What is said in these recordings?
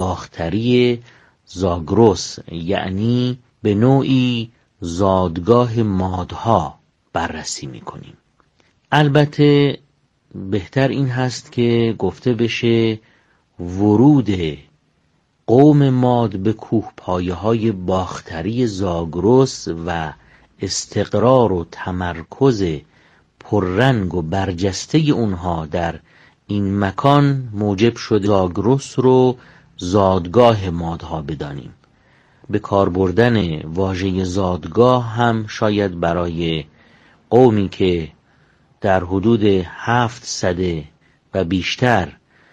باختری زاگرس، یعنی به نوعی زادگاه مادها بررسی میکنیم. البته بهتر این هست که گفته بشه ورود قوم ماد به کوهپایه‌های باختری زاگرس و استقرار و تمرکز پررنگ و برجسته اونها در این مکان موجب شد زاگرس رو زادگاه مادها بدانیم. به کار بردن واژه زادگاه هم شاید برای قومی که در حدود 7 سده و بیشتر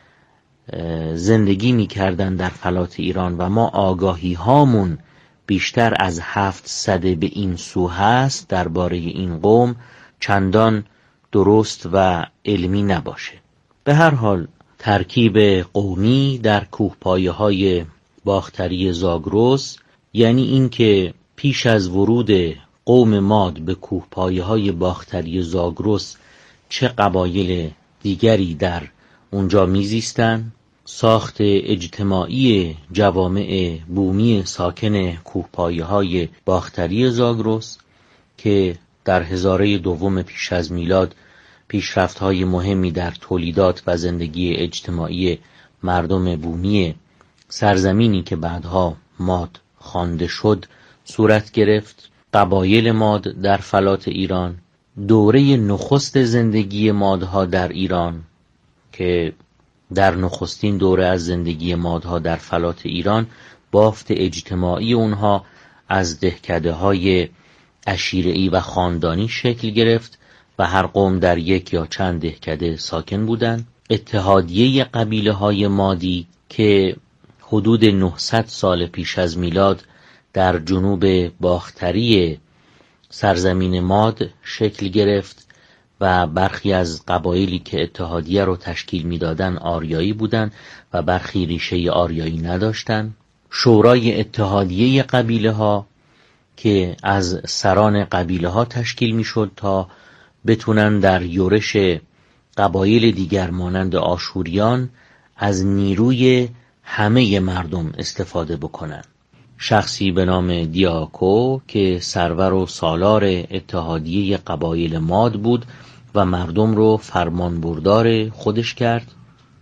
زندگی می کردن در فلات ایران و ما آگاهی هامون بیشتر از 7 سده به این سو هست، درباره این قوم چندان درست و علمی نباشه. به هر حال ترکیب قومی در کوهپایه‌های باختری زاگرس یعنی این که پیش از ورود قوم ماد به کوهپایه‌های باختری زاگرس چه قبایل دیگری در اونجا میزیستن. ساخت اجتماعی جوامع بومی ساکن کوهپایه‌های باختری زاگرس که در هزاره دوم پیش از میلاد پیشرفت‌های مهمی در تولیدات و زندگی اجتماعی مردم بومی سرزمینی که بعدها ماد خوانده شد صورت گرفت. قبایل ماد در فلات ایران، دوره نخست زندگی مادها در ایران که در نخستین دوره از زندگی مادها در فلات ایران بافت اجتماعی اونها از دهکده‌های عشیره‌ای و خاندانی شکل گرفت و هر قوم در یک یا چند دهکده ساکن بودند. اتحادیه قبیله‌های مادی که حدود 900 سال پیش از میلاد در جنوب باختری سرزمین ماد شکل گرفت و برخی از قبایلی که اتحادیه رو تشکیل میدادن آریایی بودند و برخی ریشه آریایی نداشتند. شورای اتحادیه قبیله ها که از سران قبیله ها تشکیل میشد تا بتونن در یورش قبایل دیگر مانند آشوریان از نیروی همه مردم استفاده بکنن. شخصی به نام دیاکو که سرور و سالار اتحادیه قبایل ماد بود و مردم رو فرمانبردار خودش کرد.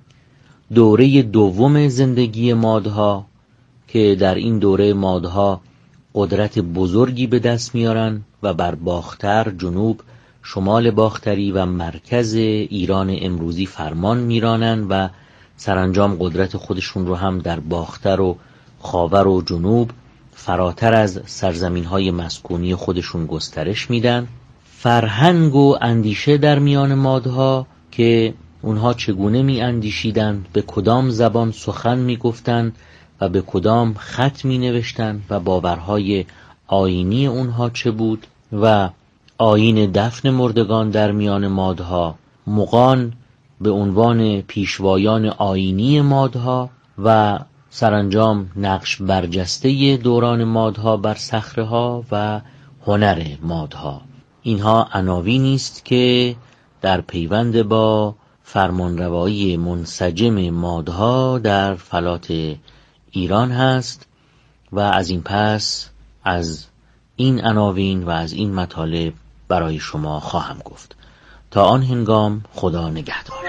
دوره دوم زندگی مادها که در این دوره مادها قدرت بزرگی به دست میارن و بر باختر، جنوب، شمال باختری و مرکز ایران امروزی فرمان میرانن و سرانجام قدرت خودشون رو هم در باختر و خاور و جنوب فراتر از سرزمین‌های مسکونی خودشون گسترش میدن. فرهنگ و اندیشه در میان مادها که اونها چگونه می اندیشیدن، به کدام زبان سخن می گفتن و به کدام خط می نوشتن و باورهای آیینی اونها چه بود و آیین دفن مردگان در میان مادها، مغان به عنوان پیشوایان آیینی مادها و سرانجام نقش برجسته دوران مادها بر صخره‌ها و هنر مادها. اینها عناوینی است که در پیوند با فرمانروایی منسجم مادها در فلات ایران هست و از این پس از این عناوین و از این مطالب برای شما خواهم گفت. تا آن هنگام خدا نگهدار.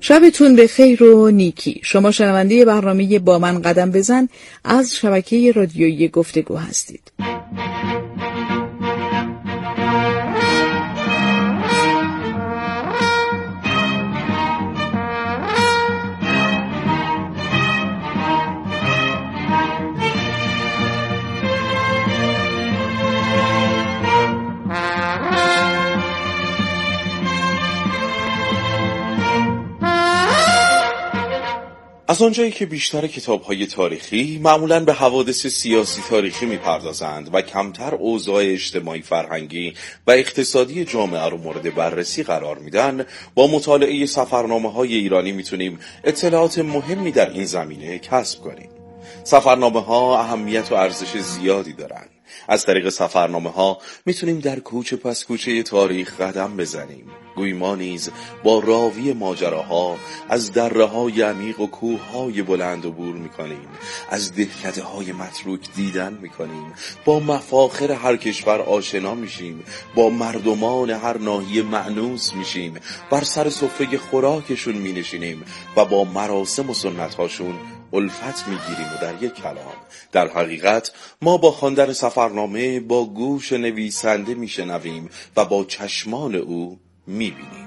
شبتون به خیر و نیکی. شما شنونده برنامه با من قدم بزن از شبکه رادیویی گفتگو هستید. از آنجایی که بیشتر کتاب‌های تاریخی معمولاً به حوادث سیاسی تاریخی می‌پردازند و کمتر اوضاع اجتماعی فرهنگی و اقتصادی جامعه رو مورد بررسی قرار میدن، با مطالعه سفرنامه‌های ایرانی میتونیم اطلاعات مهمی در این زمینه کسب کنیم. سفرنامه‌ها اهمیت و ارزش زیادی دارند. از طریق سفرنامه‌ها میتونیم در کوچه پس کوچه تاریخ قدم بزنیم. گویی ما نیز با راوی ماجراها از دره‌های عمیق و کوه‌های بلند عبور می‌کنیم، از دهکده‌های متروک دیدن می‌کنیم، با مفاخر هر کشور آشنا میشیم، با مردمان هر ناحیه مأنوس میشیم، بر سر سفره خوراکشون مینشینیم و با مراسم و سنت‌هاشون الفت میگیریم و در یک کلام در حقیقت ما با خواندن سفرنامه با گوش نویسنده میشنویم و با چشمان او میبینیم.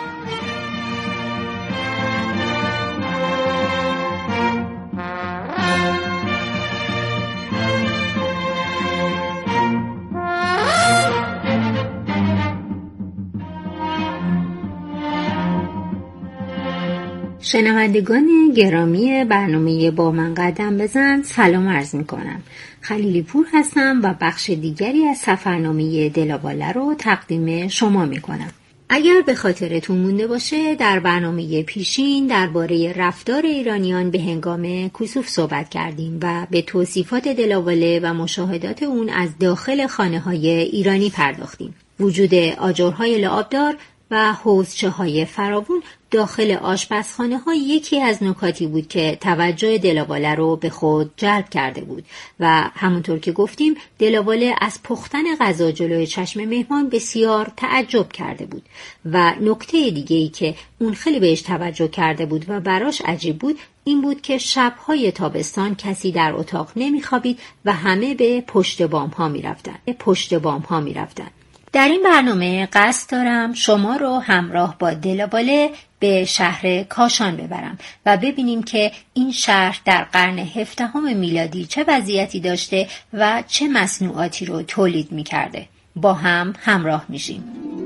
شنوندگان گرامی برنامه با من قدم بزن، سلام عرض می کنم. خلیلی پور هستم و بخش دیگری از سفرنامه دلاواله رو تقدیم شما می کنم. اگر به خاطرتون مونده باشه، در برنامه پیشین درباره رفتار ایرانیان به هنگام کسوف صحبت کردیم و به توصیفات دلاواله و مشاهدات اون از داخل خانه‌های ایرانی پرداختیم. وجود آجرهای لعابدار و حوضچه‌های فراوون داخل آشپزخانه‌ها یکی از نکاتی بود که توجه دلاواله رو به خود جلب کرده بود و همونطور که گفتیم دلاواله از پختن غذا جلوی چشم مهمان بسیار تعجب کرده بود و نکته دیگه‌ای که اون خیلی بهش توجه کرده بود و براش عجیب بود این بود که شب‌های تابستان کسی در اتاق نمی‌خوابید و همه به پشت بام‌ها می‌رفتن. در این برنامه قصد دارم شما رو همراه با دلاواله به شهر کاشان ببرم و ببینیم که این شهر در قرن 17 میلادی چه وضعیتی داشته و چه مصنوعاتی رو تولید می‌کرده. با هم همراه میشیم.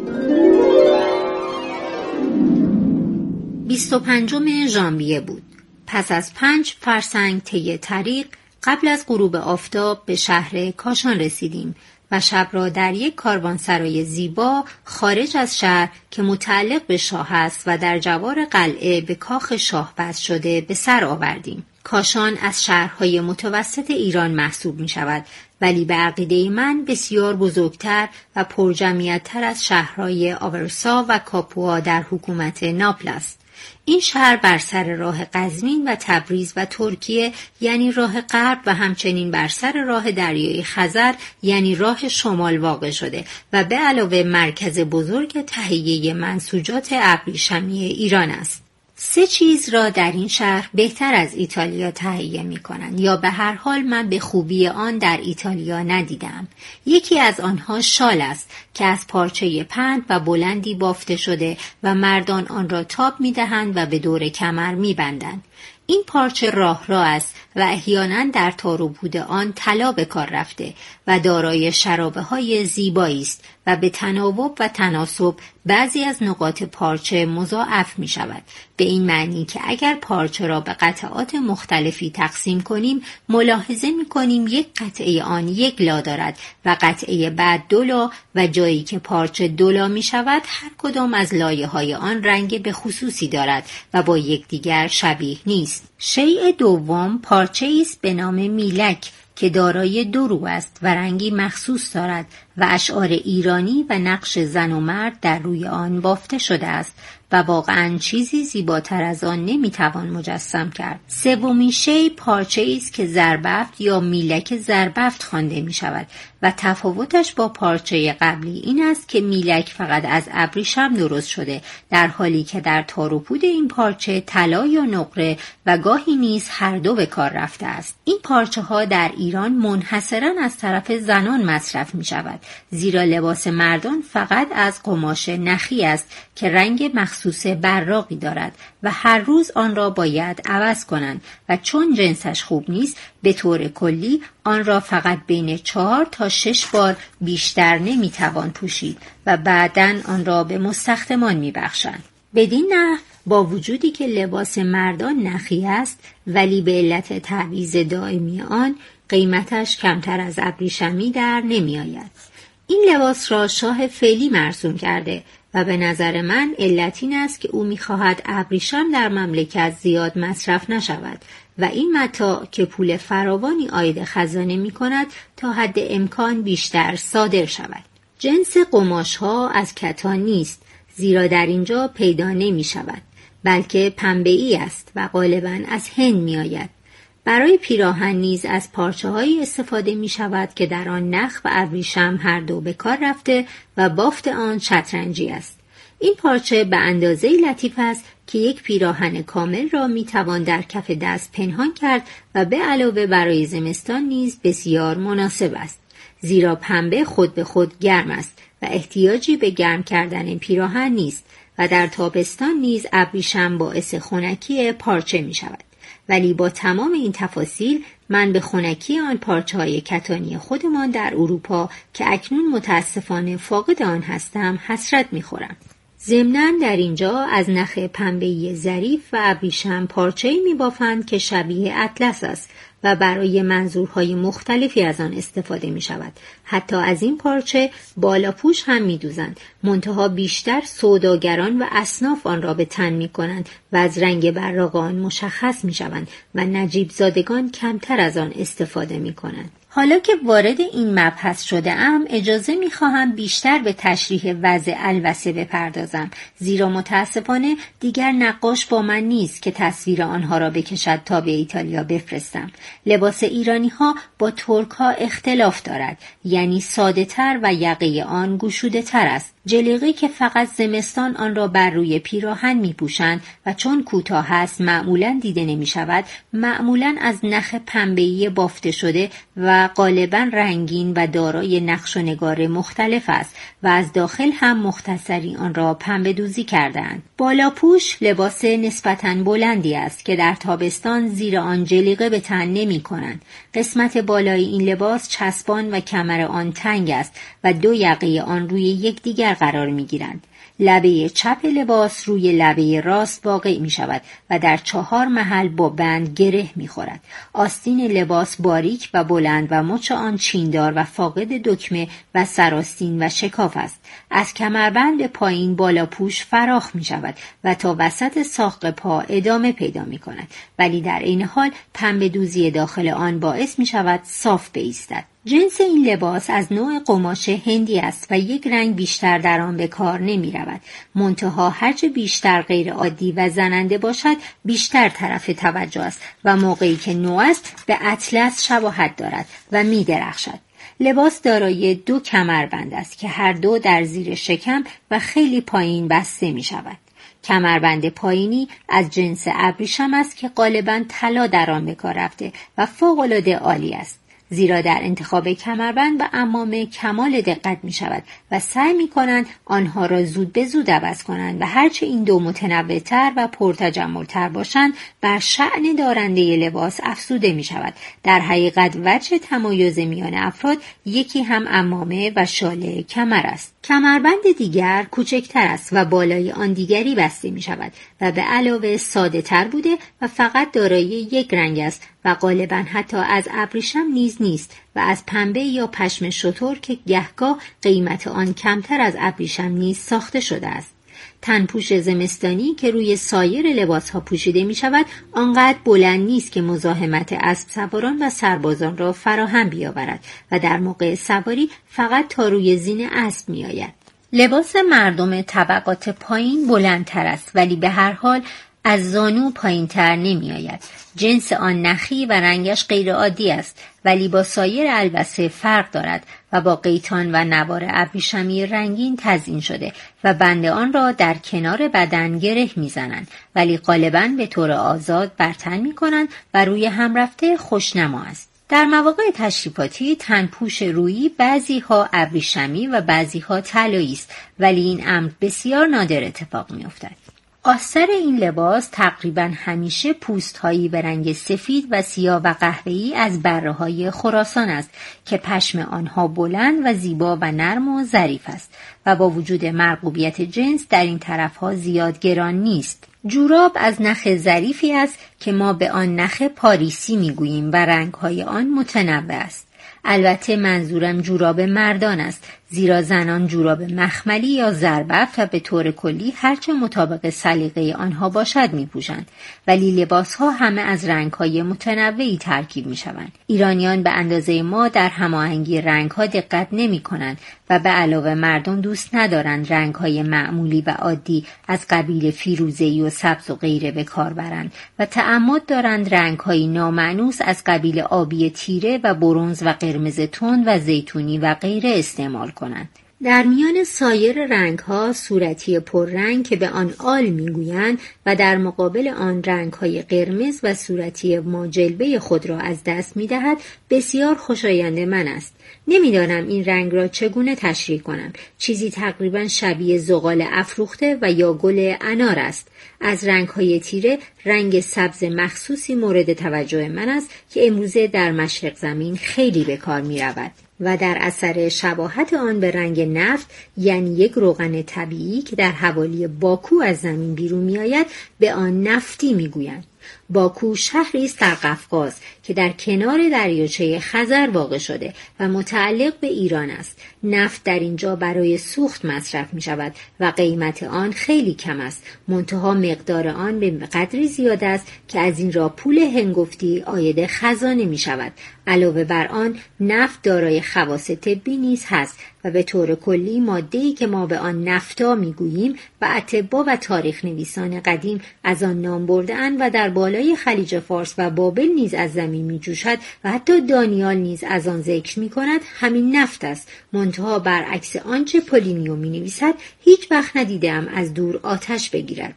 25 ژانویه بود. پس از 5 فرسنگ طی طریق قبل از غروب آفتاب به شهر کاشان رسیدیم و شب را در یک کاروانسرای زیبا خارج از شهر که متعلق به شاه است و در جوار قلعه به کاخ شاه بست شده به سر آوردیم. کاشان از شهرهای متوسط ایران محسوب می شود، ولی به عقیده من بسیار بزرگتر و پرجمعیت‌تر از شهرهای آورسا و کاپوا در حکومت ناپل است. این شهر بر سر راه قزوین و تبریز و ترکیه یعنی راه غرب و همچنین بر سر راه دریای خزر یعنی راه شمال واقع شده و به علاوه مرکز بزرگ تهیه منسوجات ابریشمی ایران است. 3 چیز را در این شهر بهتر از ایتالیا تهیه می کنند یا به هر حال من به خوبی آن در ایتالیا ندیدم. یکی از آنها شال است که از پارچه پهن و بلندی بافته شده و مردان آن را تاب می دهند و به دور کمر می بندند. این پارچه راه است و احیانا در تار و پود آن طلا به کار رفته و دارای شرابه های زیبایی است و به تناوب و تناسب بعضی از نقاط پارچه مضاعف می شود، به این معنی که اگر پارچه را به قطعات مختلفی تقسیم کنیم ملاحظه می کنیم یک قطعه آن 1 لا دارد و قطعه بعد 2 لا و جایی که پارچه 2 لا می شود هر کدام از لایه های آن رنگ به خصوصی دارد و با یکدیگر شبیه نیست. شیء دوم پارچه است به نام میلک که دارای 2 رو است و رنگی مخصوص دارد و اشعار ایرانی و نقش زن و مرد در روی آن بافته شده است و واقعاً چیزی زیباتر از آن نمیتوان مجسم کرد. سومین شی پارچه‌ای است که زربفت یا میلک زربفت خوانده می شود و تفاوتش با پارچه قبلی این است که میلک فقط از ابریشم درست شده، در حالی که در تار و پود این پارچه طلا یا نقره و گاهی نیز هر دو به کار رفته است. این پارچه ها در ایران منحصراً از طرف زنان مصرف می شود، زیرا لباس مردان فقط از قماش نخی است که رنگ مخصوص براقی دارد و هر روز آن را باید عوض کنند و چون جنسش خوب نیست به طور کلی آن را فقط بین 4 تا 6 بار بیشتر نمیتوان پوشید و بعداً آن را به مستخدمان میبخشند. بدین نحو با وجودی که لباس مردان نخی است ولی به علت تعویض دائمی آن قیمتش کمتر از ابریشمی در نمی آید. این لباس را شاه فعلی مرسوم کرده و به نظر من علت این است که او می‌خواهد ابریشم در مملکت زیاد مصرف نشود و این متاع که پول فراوانی عاید خزانه می‌کند تا حد امکان بیشتر صادر شود. جنس قماش‌ها از کتان نیست، زیرا در اینجا پیدا نمی‌شود، بلکه پنبه‌ای است و غالباً از هند می‌آید. برای پیراهن نیز از پارچه‌هایی استفاده می‌شود که در آن نخ و ابریشم هر دو به کار رفته و بافت آن شطرنجی است. این پارچه به اندازه لطیف است که یک پیراهن کامل را می‌توان در کف دست پنهان کرد و به علاوه برای زمستان نیز بسیار مناسب است، زیرا پنبه خود به خود گرم است و احتیاجی به گرم کردن پیراهن نیست و در تابستان نیز ابریشم باعث خنکی پارچه می‌شود. ولی با تمام این تفاصیل من به خنکی آن پارچه‌های کتانی خودمان در اروپا که اکنون متاسفانه فاقد آن هستم حسرت می‌خورم. ضمناً در اینجا از نخ پنبه‌ای ظریف و ابریشم پارچه‌ای می‌بافند که شبیه اطلس است و برای منظورهای مختلفی از آن استفاده می شود. حتی از این پارچه بالاپوش هم می دوزند، منتها بیشتر سوداگران و اصناف آن را به تن می کنند و از رنگ براق آن مشخص می شوند و نجیب زادگان کمتر از آن استفاده می کنند. حالا که وارد این مبحث شده ام اجازه می خواهم بیشتر به تشریح وضع الوسه بپردازم، زیرا متاسفانه دیگر نقاش با من نیست که تصویر آنها را بکشد تا به ایتالیا بفرستم. لباس ایرانی ها با ترک ها اختلاف دارد، یعنی ساده تر و یقه آن گشوده تر است. جلیقه‌ای که فقط زمستان آن را بر روی پیراهن می پوشند و چون کوتاه است معمولاً دیده نمی شود، معمولاً از نخ پنبه‌ای بافته شده و غالباً رنگین و دارای نقش و نگار مختلف است و از داخل هم مختصری آن را پنبه دوزی کرده‌اند. بالاپوش لباس نسبتاً بلندی است که در تابستان زیر آن جلیقه به تن نمی کنند. قسمت بالای این لباس چسبان و کمر آن تنگ است و دو یقه آن روی یکدیگر قرار می گیرند. لبه چپ لباس روی لبه راست واقع می شود و در 4 محل با بند گره می خورد. آستین لباس باریک و بلند و مچ آن چیندار و فاقد دکمه و سراستین و شکاف است. از کمربند به پایین بالاپوش فراخ می شود و تا وسط ساق پا ادامه پیدا می کند، ولی در این حال پنبه دوزی داخل آن باعث می شود صاف بایستد. جنس این لباس از نوع قماش هندی است و یک رنگ بیشتر در آن به کار نمی رود. منتها هرچه بیشتر غیر عادی و زننده باشد بیشتر طرف توجه است و موقعی که نو است به اطلس شباهت دارد و می درخشد. لباس دارای 2 کمربند است که هر دو در زیر شکم و خیلی پایین بسته می شود. کمربند پایینی از جنس ابریشم است که غالباً طلا در آن به کار رفته و فوق‌العاده عالی است، زیرا در انتخاب کمربند و عمامه کمال دقت می شود و سعی می کنند آنها را زود به زود عوض کنند و هرچه این دو متنوع‌تر و پرتجمل‌تر باشند بر شأن دارنده لباس افزوده می شود. در حقیقت وجه تمایز میان افراد یکی هم عمامه و شال کمر است. کمربند دیگر کوچکتر است و بالای آن دیگری بسته می شود و به علاوه ساده تر بوده و فقط دارای یک رنگ است و غالباً حتی از ابریشم نیست و از پنبه یا پشم شتر که گهگاه قیمت آن کمتر از ابریشم نیز ساخته شده است. تنپوش زمستانی که روی سایر لباسها پوشیده می شود آنقدر بلند نیست که مزاحمت اسب سواران و سربازان را فراهم بیاورد و در موقع سواری فقط تا روی زین اسب می آید. لباس مردم طبقات پایین بلندتر است، ولی به هر حال از زانو پایین تر نمی آید. جنس آن نخی و رنگش غیر عادی است، ولی با سایر البسه فرق دارد و با قیتان و نوار ابریشمی رنگین تزیین شده و بند آن را در کنار بدن گره می زنند، ولی غالباً به طور آزاد برتن می کنند و روی هم رفته خوشنما است. در مواقع تشریفاتی تنپوش رویی بعضی ها ابریشمی و بعضی ها طلایی است، ولی این امر بسیار نادر اتفاق می افتد. آستر این لباس تقریباً همیشه پوست‌هایی به رنگ سفید و سیاه و قهوه‌ای از بره‌های خراسان است که پشم آنها بلند و زیبا و نرم و ظریف است و با وجود مرغوبیت جنس در این طرف‌ها زیاد گران نیست. جوراب از نخ ظریفی است که ما به آن نخ پاریسی می‌گوییم و رنگ‌های آن متنوع است. البته منظورم جوراب مردان است، زیرا زنان جوراب مخملی یا زربفت و به طور کلی هرچه مطابق سلیقه آنها باشد می‌پوشند، ولی لباس‌ها همه از رنگ‌های متنوعی ترکیب می‌شوند. ایرانیان به اندازه ما در هماهنگی رنگ‌ها دقت نمی‌کنند و به علاوه مردم دوست ندارند رنگ‌های معمولی و عادی از قبیل فیروزه‌ای و سبز و غیره به کار برند و تعمد دارند رنگ‌های نامانوس از قبیل آبی تیره و برنز و قرمز تند و زیتونی و غیره استعمال کنند. در میان سایر رنگ‌ها صورتی پررنگ که به آن آل می‌گویند و در مقابل آن رنگ‌های قرمز و صورتی ما جلوه خود را از دست می‌دهد بسیار خوشایند من است. نمی‌دانم این رنگ را چگونه تشریح کنم. چیزی تقریباً شبیه زغال افروخته و یا گل انار است. از رنگ‌های تیره رنگ سبز مخصوصی مورد توجه من است که امروزه در مشرق زمین خیلی به کار می‌رود و در اثر شباهت آن به رنگ نفت، یعنی یک روغن طبیعی که در حوالی باکو از زمین بیرون می آید، به آن نفتی می گویند. باکو شهری است در قفقاز که در کنار دریاچه خزر واقع شده و متعلق به ایران است. نفت در اینجا برای سوخت مصرف می شود و قیمت آن خیلی کم است، منتها مقدار آن به قدری زیاد است که از این را پول هنگفتی عاید خزانه می شود. علاوه بر آن نفت دارای خواص طبی نیز هست و به طور کلی ماده‌ای که ما به آن نفتا می‌گوییم و اطباء و تاریخ نویسان قدیم از آن نام برده‌اند و در بالای خلیج فارس و بابل نیز از زمین می‌جوشد و حتی دانیال نیز از آن ذکر می‌کند، همین نفت است. منتها برعکس آنچه پولینیو می‌نویسد هیچ وقت ندیدم از دور آتش بگیرد.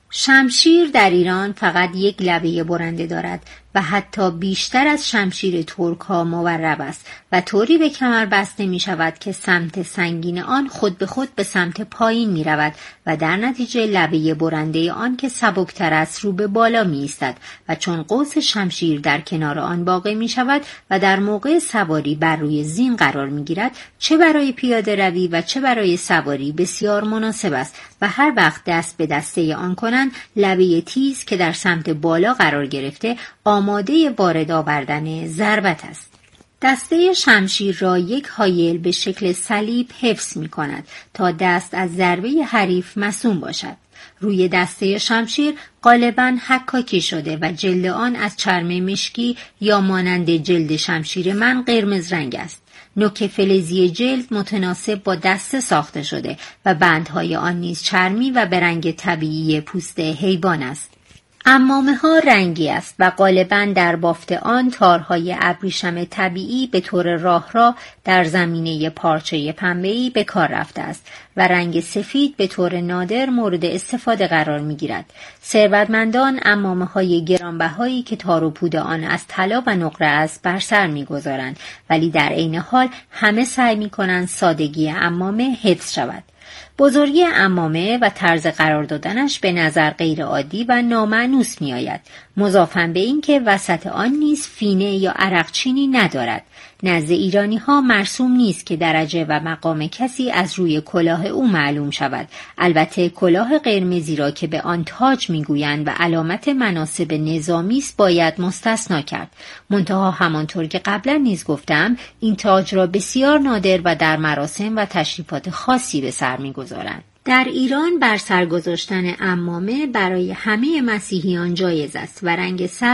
شمشیر در ایران فقط یک لبه برنده دارد و حتی بیشتر از شمشیر ترک ها مورب است و طوری به کمر بسته می شود که سمت سنگین آن خود به خود به سمت پایین می رود و در نتیجه لبه برنده آن که سبکتر است رو به بالا می ایستد و چون قوس شمشیر در کنار آن واقع می شود و در موقع سواری بر روی زین قرار می گیرد، چه برای پیاده روی و چه برای سواری بسیار مناسب است و هر وقت دست به دسته آن کنند، لبه تیز که در سمت بالا قرار گرفته آماده وارد آوردن ضربت است. دسته شمشیر را یک حایل به شکل صلیب حفظ می کند تا دست از ضربه حریف مصون باشد. روی دسته شمشیر غالباً حکاکی شده و جلد آن از چرم مشکی یا مانند جلد شمشیر من قرمز رنگ است. نوک فلزی جلد متناسب با دسته ساخته شده و بندهای آن نیز چرمی و به رنگ طبیعی پوست حیوان است. عمامه ها رنگی است و غالباً در بافت آن تارهای ابریشم طبیعی به طور راه در زمینه پارچه پنبه‌ای به کار رفته است و رنگ سفید به طور نادر مورد استفاده قرار می گیرد. ثروتمندان عمامه های گرانبهایی که تار و پود آن از طلا و نقره است بر سر می گذارند، ولی در عین حال همه سعی می کنند سادگی عمامه حفظ شود. بزرگی عمامه و طرز قرار دادنش به نظر غیر عادی و نامانوس می آید، مضافاً به این که وسط آن نیز فینه یا عرقچینی ندارد. نزد ایرانی ها مرسوم نیست که درجه و مقام کسی از روی کلاه او معلوم شود. البته کلاه قرمزی را که به آن تاج می گویند و علامت مناصب نظامی است باید مستثنا کرد. منتها همانطور که قبلا نیز گفتم، این تاج را بسیار نادر و در مراسم و تشریفات خاصی به سر می گذارند. در ایران بر سر گذاشتن عمامه برای همه مسیحیان جایز است و رنگ سبز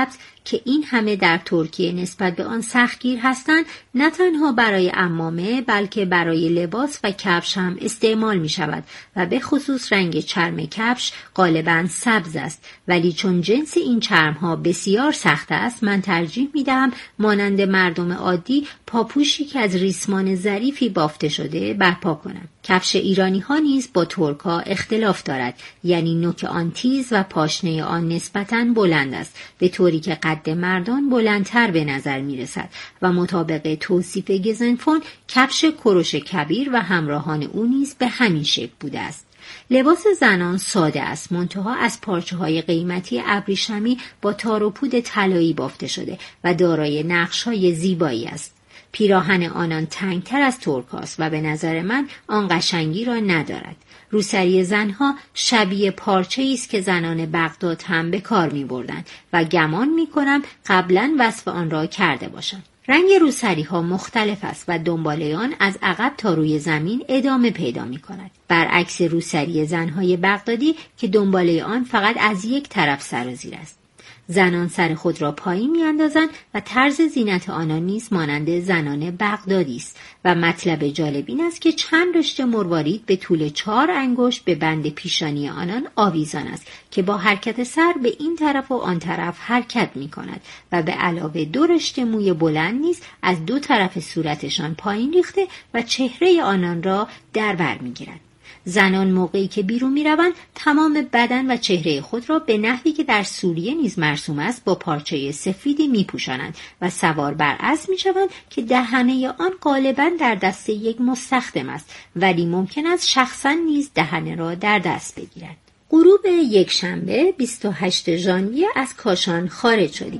که این همه در ترکیه نسبت به آن سختگیر هستند نه تنها برای عمامه بلکه برای لباس و کفش هم استعمال می شود و به خصوص رنگ چرم کفش غالباً سبز است، ولی چون جنس این چرم ها بسیار سخت است من ترجیح می دهم مانند مردم عادی پاپوشی که از ریسمان ظریفی بافته شده برپا کنم. کفش ایرانی ها نیز با ترک ها اختلاف دارد، یعنی نوک آن تیز و پاشنه آن نسبتاً بلند است، به طوری که قد مردان بلندتر به نظر می رسد و مطابق توصیف گزنفون کفش کوروش کبیر و همراهان او نیز به همین شکل بوده است. لباس زنان ساده است، منتها از پارچه‌های قیمتی ابریشمی با تار و پود طلایی بافته شده و دارای نقش‌های زیبایی است. پیراهن آنان تنگتر از ترک‌هاست و به نظر من آن قشنگی را ندارد. روسری زنها شبیه پارچه‌ای است که زنان بغداد هم به کار می‌بردند و گمان می‌کنم قبلاً وصف آن را کرده باشم. رنگ روسری ها مختلف است و دنباله آن از عقب تا روی زمین ادامه پیدا می کند. برعکس روسری زنهای بغدادی که دنباله آن فقط از یک طرف سرازیر است. زنان سر خود را پایین می اندازند و طرز زینت آنان نیز مانند زنان بغدادی است و مطلب جالب این است که چند رشته مروارید به طول 4 انگشت به بند پیشانی آنان آویزان است که با حرکت سر به این طرف و آن طرف حرکت می کند و به علاوه 2 رشته موی بلند نیز از 2 طرف صورتشان پایین ریخته و چهره آنان را در بر می گیرد. زنان موقعی که بیرون می روند تمام بدن و چهره خود را به نحوی که در سوریه نیز مرسوم است با پارچه سفیدی می پوشانند و سوار بر اسب می شوند که دهنه آن غالباً در دست یک مستخدم است، ولی ممکن است شخصاً نیز دهنه را در دست بگیرد. غروب یک شنبه 28 ژانویه از کاشان خارج شدیم.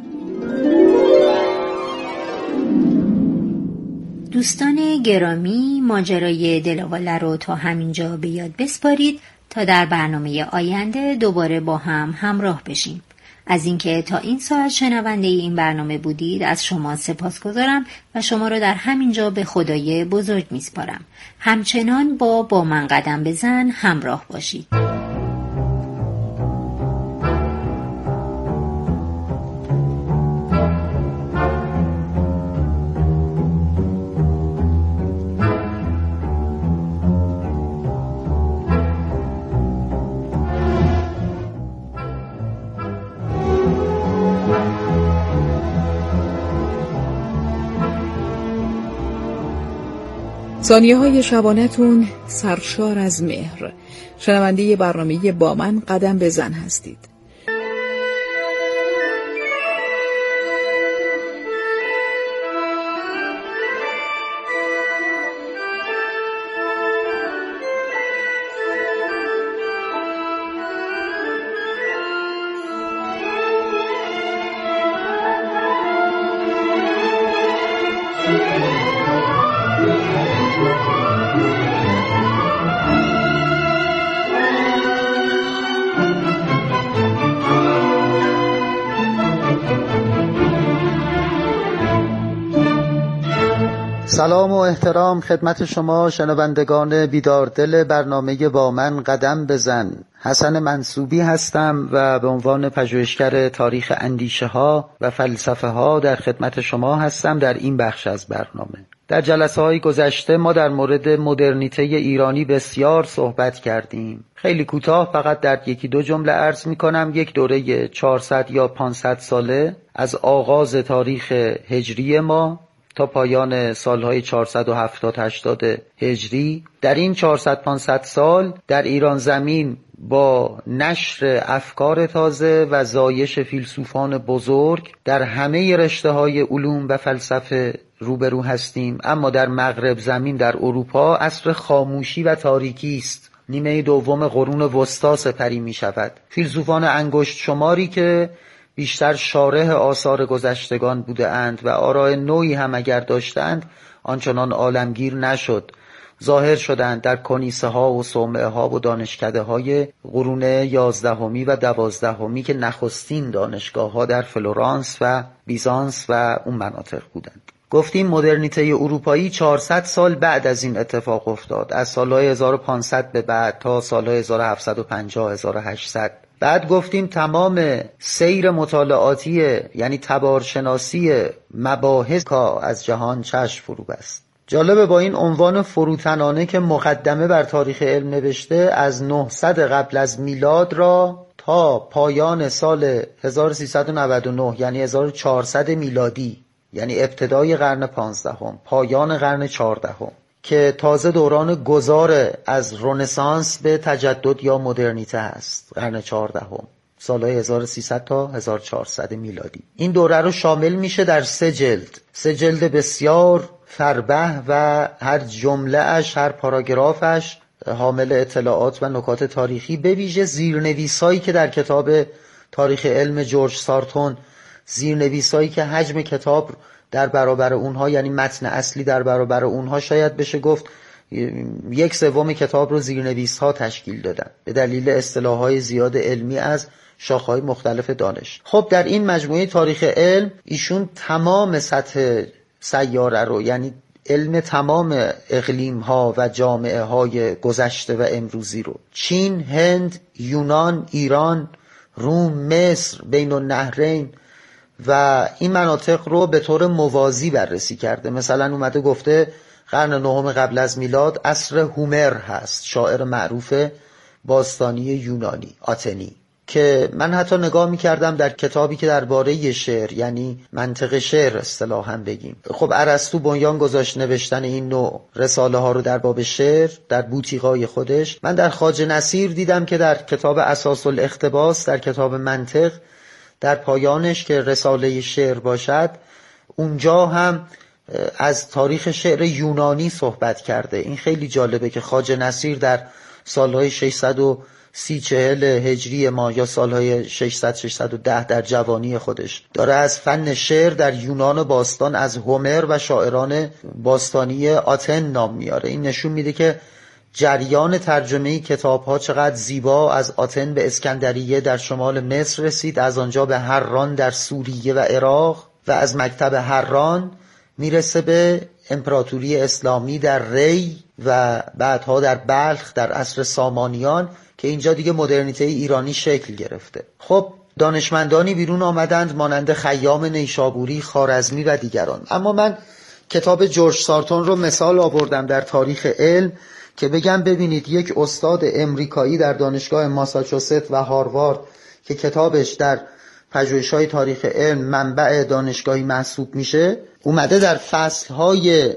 دوستان گرامی، ماجرای دلاواله رو تا همینجا به یاد بسپارید تا در برنامه آینده دوباره با هم همراه بشیم. از اینکه تا این ساعت شنونده این برنامه بودید از شما سپاسگزارم و شما رو در همینجا به خدای بزرگ میسپارم. همچنان با من قدم بزن همراه باشید. ثانیه های شبانتون سرشار از مهر. شنونده برنامه با من قدم بزن هستید. سلام و احترام خدمت شما شنوندگان بیداردل برنامه با من قدم بزن. حسن منصوبی هستم و به عنوان پژوهشگر تاریخ اندیشه ها و فلسفه ها در خدمت شما هستم در این بخش از برنامه. در جلسه های گذشته ما در مورد مدرنیته ایرانی بسیار صحبت کردیم. خیلی کوتاه فقط در 1-2 جمله عرض می کنم. یک دوره 400 یا 500 ساله از آغاز تاریخ هجری ما تا پایان سالهای 470-80 هجری. در این 400-500 سال در ایران زمین با نشر افکار تازه و زایش فیلسوفان بزرگ در همه رشته‌های علوم و فلسفه روبرو هستیم، اما در مغرب زمین در اروپا عصر خاموشی و تاریکی است. نیمه دوم قرون وسطی سپری می شود. فیلسوفان انگشت شماری که بیشتر شارح آثار گذشتگان بوده اند و آراء نوعی هم اگر داشتند آنچنان عالمگیر نشد، ظاهر شدند در کنیسه ها و صومعه ها و دانشکده های قرون 11 و 12 که نخستین دانشگاه ها در فلورانس و بیزانس و اون مناطق بودند. گفتیم مدرنیته اروپایی 400 سال بعد از این اتفاق افتاد، از سالهای 1500 به بعد تا سالهای 1750-1800. بعد گفتیم تمام سیر مطالعاتی یعنی تبارشناسی مباحث که از جهان چشم فرو بست. جالبه با این عنوان فروتنانه که مقدمه بر تاریخ علم نوشته، از 900 قبل از میلاد را تا پایان سال 1399 یعنی 1400 میلادی، یعنی ابتدای قرن 15 پایان قرن 14 که تازه دوران گذار از رنسانس به تجدد یا مدرنیته است، قرن 14 سالهای 1300 تا 1400 میلادی، این دوره رو شامل میشه در 3 جلد، 3 جلد بسیار فربه و هر جمله اش، هر پاراگرافش حامل اطلاعات و نکات تاریخی، به ویژه زیرنویسایی که در کتاب تاریخ علم جورج سارتون، زیرنویسایی که حجم کتاب در برابر اونها، یعنی متن اصلی در برابر اونها، شاید بشه گفت 1/3 کتاب رو زیرنویس ها تشکیل دادن به دلیل اصطلاحات زیاد علمی از شاخه‌های مختلف دانش. خب در این مجموعه تاریخ علم ایشون تمام سطح سیاره رو، یعنی علم تمام اقلیم ها و جامعه های گذشته و امروزی رو، چین، هند، یونان، ایران، روم، مصر، بین النهرین و این مناطق رو به طور موازی بررسی کرده. مثلا اومده گفته قرن 9 قبل از میلاد عصر هومر هست، شاعر معروف باستانی یونانی، آتنی، که من حتی نگاه می‌کردم در کتابی که درباره شعر، یعنی منطق شعر اصطلاحاً بگیم، خب ارسطو بنیان گذاشت نوشتن این نوع رساله ها رو در باب شعر در بوتیقای خودش. من در خواجه نصیر دیدم که در کتاب اساس الاقتباس، در کتاب منطق، در پایانش که رساله شعر باشد، اونجا هم از تاریخ شعر یونانی صحبت کرده. این خیلی جالبه که خواجه نصیر در سالهای 630-40 هجری ما یا سالهای 600-610 در جوانی خودش داره از فن شعر در یونان باستان از هومر و شاعران باستانی آتن نام میاره. این نشون میده که جریان ترجمه کتاب‌ها چقدر زیبا از آتن به اسکندریه در شمال مصر رسید، از آنجا به حران در سوریه و عراق و از مکتب حران میرسه به امپراتوری اسلامی در ری و بعدها در بلخ در عصر سامانیان که اینجا دیگه مدرنیته ایرانی شکل گرفته. خب دانشمندانی بیرون آمدند مانند خیام نیشابوری، خوارزمی و دیگران. اما من کتاب جورج سارتون رو مثال آوردم در تاریخ علم که بگم ببینید یک استاد امریکایی در دانشگاه ماساچوست و هاروارد که کتابش در پژوهش‌های تاریخ علم منبع دانشگاهی محسوب میشه، اومده در فصل‌های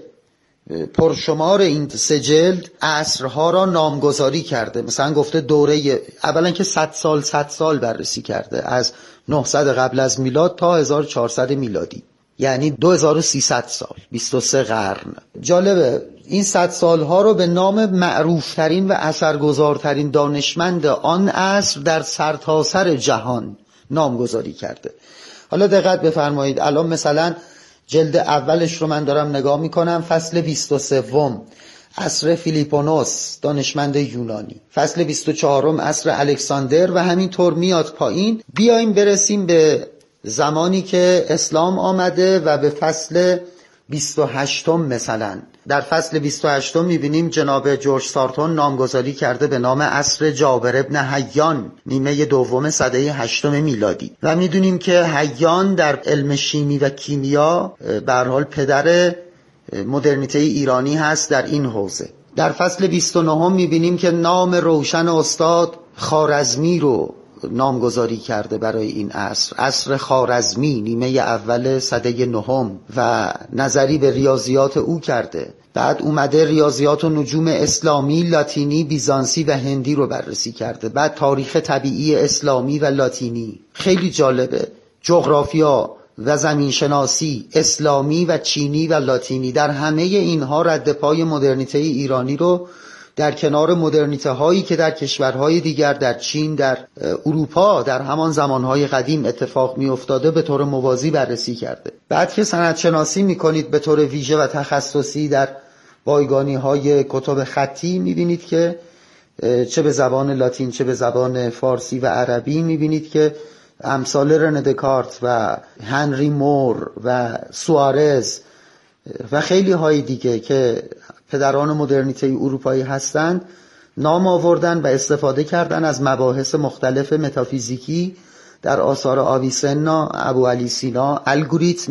پرشمار این 3 جلد عصرها را نامگذاری کرده. مثلا گفته دوره اولا که 100 سال بررسی کرده، از 900 قبل از میلاد تا 1400 میلادی، یعنی 2300 سال، 23 قرن. جالبه این 100 سالها رو به نام معروفترین و اثرگذارترین دانشمند آن عصر در سرتاسر جهان نامگذاری کرده. حالا دقت بفرمایید، الان مثلا جلد اولش رو من دارم نگاه میکنم، فصل 23 عصر فیلیپونوس دانشمند یونانی، فصل 24 عصر الکساندر و همینطور میاد پایین. بیایم برسیم به زمانی که اسلام آمده و به فصل 28 مثلا. در فصل 28 میبینیم جناب جورج سارتون نامگذاری کرده به نام عصر جابر ابن حیان، نیمه دوم سده 8 میلادی و میدونیم که حیان در علم شیمی و کیمیا به هر حال پدر مدرنیته ایرانی هست در این حوزه. در فصل 29 میبینیم که نام روشن استاد خوارزمی رو نامگذاری کرده برای این عصر، عصر خوارزمی، نیمه اول سده 9 و نظری به ریاضیات او کرده. بعد اومده ریاضیات و نجوم اسلامی، لاتینی، بیزانسی و هندی رو بررسی کرده. بعد تاریخ طبیعی اسلامی و لاتینی، خیلی جالبه، جغرافیا و زمینشناسی اسلامی و چینی و لاتینی. در همه اینها رد پای مدرنیته ایرانی رو در کنار مدرنیته هایی که در کشورهای دیگر، در چین، در اروپا در همان زمانهای قدیم اتفاق می افتاده به طور موازی بررسی کرده. بعد که سندشناسی می کنید به طور ویژه و تخصصی در بایگانی های کتب خطی، می بینید که چه به زبان لاتین چه به زبان فارسی و عربی، می بینید که امثال رنه دکارت و هنری مور و سوارز و خیلی های دیگه که پدران مدرنیته اروپایی هستند نام آوردن و استفاده کردن از مباحث مختلف متافیزیکی در آثار آویسنا، ابو علی سینا، الگوریتم